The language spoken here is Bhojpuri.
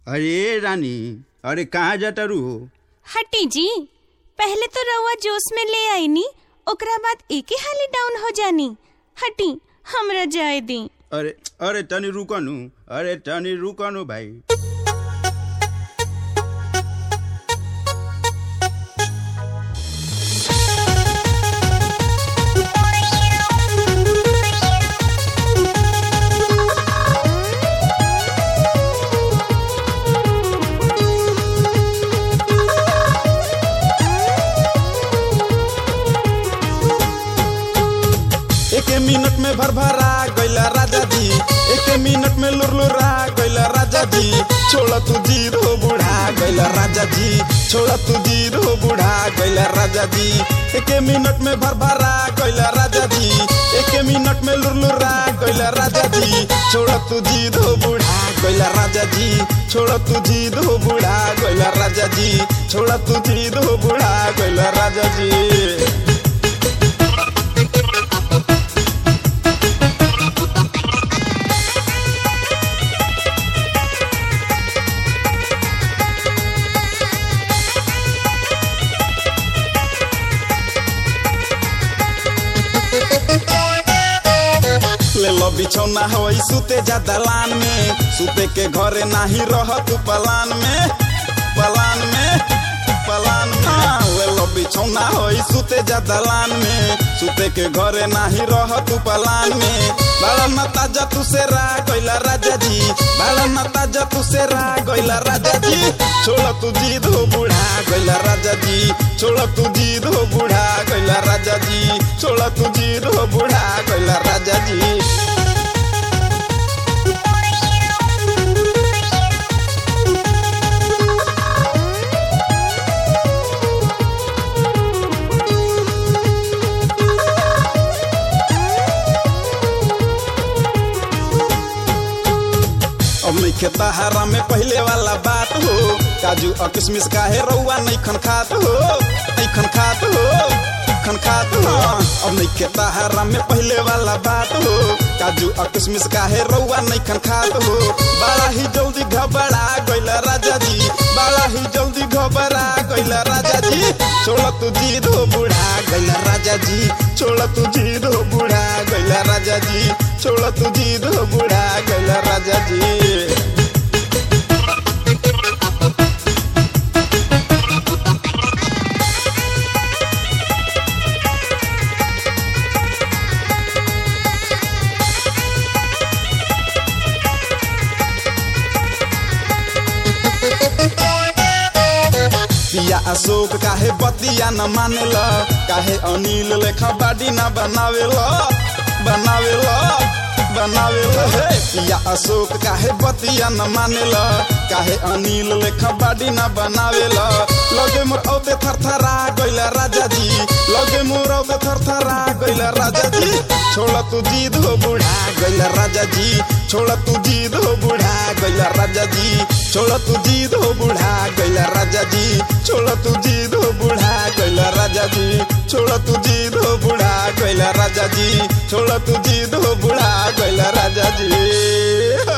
अरे रानी, अरे कहाँ जाता रू? हटी जी, पहले तो रउआ जोश में ले आई नी, ओकरा बाद एके हाली डाउन हो जानी। हटी, हमरा जाए दी। अरे अरे तनी रुकनु, अरे तनी रुकनु भाई। एक मिनट में भरभरा गइला राजा जी, एक मिनट में लुरलुरा गइला राजा जी। छोड़ा तू जीद हो बूढ़ा गइला राजा जी, छोड़ा तू जीद हो बूढ़ा गइला राजा जी। एक मिनट में भरभरा गइला राजा जी, एक मिनट में लुरलुरा गइला राजा जी। छोड़ा तू जीद हो बूढ़ा गइला राजा जी, छोड़ा तू जीद हो बूढ़ा गइला राजा जी, छोड़ा तू जीद हो बूढ़ा गइला राजा जी। ले लो बिछौना होई सुते जा दलान में, सुते के घरे नाही रह तू पलान में, पलान में, पलान में। ले लो बिछौना होई सुते जा दलान में, सुते के घरे नाही रह तू पलान में। बाला न ताजा तू से रा गइला राजा जी, बाला न ताजा तू से रा गइला राजा जी। छोड़ा तू जीद हो बूढ़ा गइला राजा जी, छोड़ा तू जीद हो बूढ़ा गइला राजा जी, छोड़ा तू जीद हो बूढ़ा गइला राजा जी। अब नहीं खेता हरा में पहले वाला बात हो, काजू और किशमिश काहे रउआ नहीं खन खात हो, नहीं खन खात हो, खन खात हो। अब नहीं खेता हरा में पहले वाला बात हो, काजू और किशमिश काहे रउआ नहीं खन खात हो। बड़ा ही जल्दी घबरा गइला राजा जी, बड़ा ही जल्दी घबरा गइला राजा जी। छोड़ा तू जीद हो बूढ़ा गइला राजा जी, छोड़ा तू जीद हो बूढ़ा गइला राजा जी, छोड़ा तू जीद हो बूढ़ा गइला राजा जी। पिया अशोक काहे बतिया न मानेला, काहे अनिल लेखा बाडी न बनावेला, बनावेला, बनावेला। हे पिया अशोक काहे बतिया न मानेला, काहे अनिल लेखा बाडी न बनावेला। लगे मोर औदे थरथरा गइला राजा जी, लगे मोर औदे थरथरा गइला राजा जी। छोड़ा तू जीद हो बूढ़ा गइला राजा जी, छोड़ा तू जीद हो बूढ़ा गइला राजा जी, छोड़ा तू जीद हो बूढ़ा गइला राजा जी, छोड़ा तू जीद हो बूढ़ा गइला राजा जी, छोड़ा तू जीद हो बूढ़ा गइला राजा जी, छोड़ा तू जीद हो बूढ़ा गइला राजा जी।